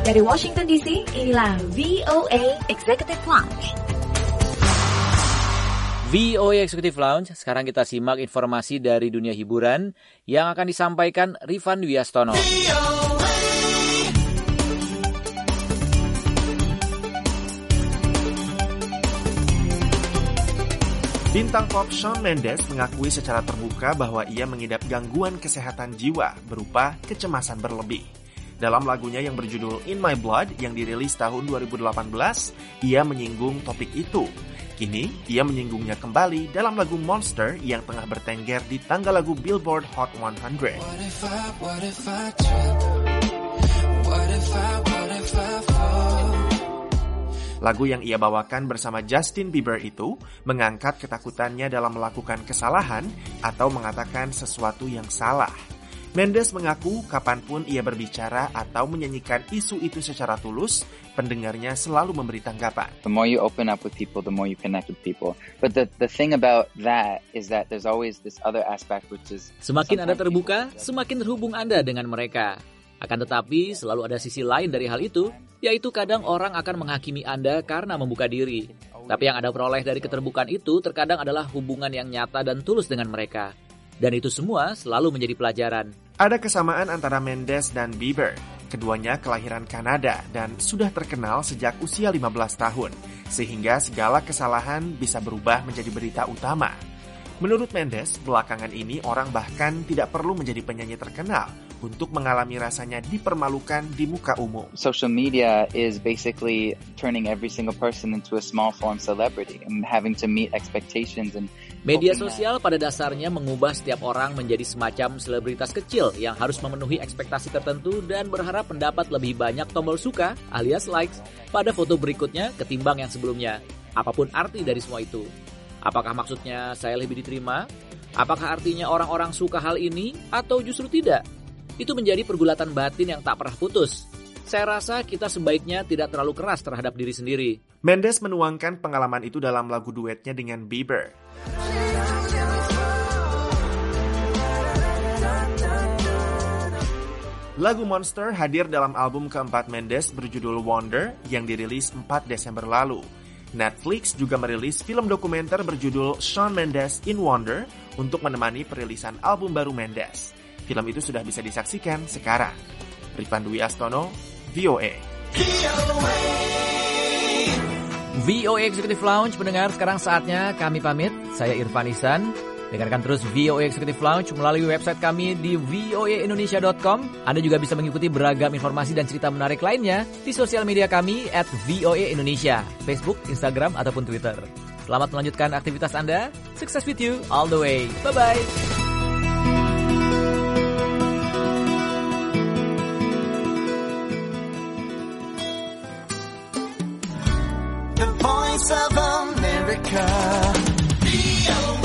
Dari Washington DC, inilah VOA Executive Lounge. VOA Executive Lounge, sekarang kita simak informasi dari dunia hiburan yang akan disampaikan Rifan Dwi Astono. Bintang pop Shawn Mendes mengakui secara terbuka bahwa ia mengidap gangguan kesehatan jiwa berupa kecemasan berlebih. Dalam lagunya yang berjudul In My Blood yang dirilis tahun 2018, ia menyinggung topik itu. Kini, ia menyinggungnya kembali dalam lagu Monster yang tengah bertengger di tangga lagu Billboard Hot 100. Lagu yang ia bawakan bersama Justin Bieber itu mengangkat ketakutannya dalam melakukan kesalahan atau mengatakan sesuatu yang salah. Mendes mengaku kapanpun ia berbicara atau menyanyikan isu itu secara tulus, pendengarnya selalu memberi tanggapan. The more you open up with people, the more you connect with people. But the thing about that is that there's always this other aspect which is... Semakin Anda terbuka, semakin terhubung Anda dengan mereka. Akan tetapi, selalu ada sisi lain dari hal itu, yaitu kadang orang akan menghakimi Anda karena membuka diri. Tapi yang Anda peroleh dari keterbukaan itu terkadang adalah hubungan yang nyata dan tulus dengan mereka. Dan itu semua selalu menjadi pelajaran. Ada kesamaan antara Mendes dan Bieber. Keduanya kelahiran Kanada dan sudah terkenal sejak usia 15 tahun, sehingga segala kesalahan bisa berubah menjadi berita utama. Menurut Mendes, belakangan ini orang bahkan tidak perlu menjadi penyanyi terkenal untuk mengalami rasanya dipermalukan di muka umum. Social media is basically turning every single person into a small form celebrity and having to meet expectations and media sosial pada dasarnya mengubah setiap orang menjadi semacam selebritas kecil yang harus memenuhi ekspektasi tertentu dan berharap mendapat lebih banyak tombol suka alias likes pada foto berikutnya ketimbang yang sebelumnya. Apapun arti dari semua itu. Apakah maksudnya saya lebih diterima? Apakah artinya orang-orang suka hal ini atau justru tidak? Itu menjadi pergulatan batin yang tak pernah putus. Saya rasa kita sebaiknya tidak terlalu keras terhadap diri sendiri. Mendes menuangkan pengalaman itu dalam lagu duetnya dengan Bieber. Lagu Monster hadir dalam album keempat Mendes berjudul Wonder yang dirilis 4 Desember lalu. Netflix juga merilis film dokumenter berjudul Shawn Mendes in Wonder untuk menemani perilisan album baru Mendes. Film itu sudah bisa disaksikan sekarang. Rifan Dwi Astono, VOA. VOA Executive Lounge, pendengar, sekarang saatnya kami pamit. Saya Irfan Ihsan. Dengarkan terus VOA Executive Lounge melalui website kami di voaindonesia.com. Anda juga bisa mengikuti beragam informasi dan cerita menarik lainnya di sosial media kami @voaindonesia, Facebook, Instagram, ataupun Twitter. Selamat melanjutkan aktivitas Anda. Success with you all the way. Bye-bye. The Voice of America, VOA.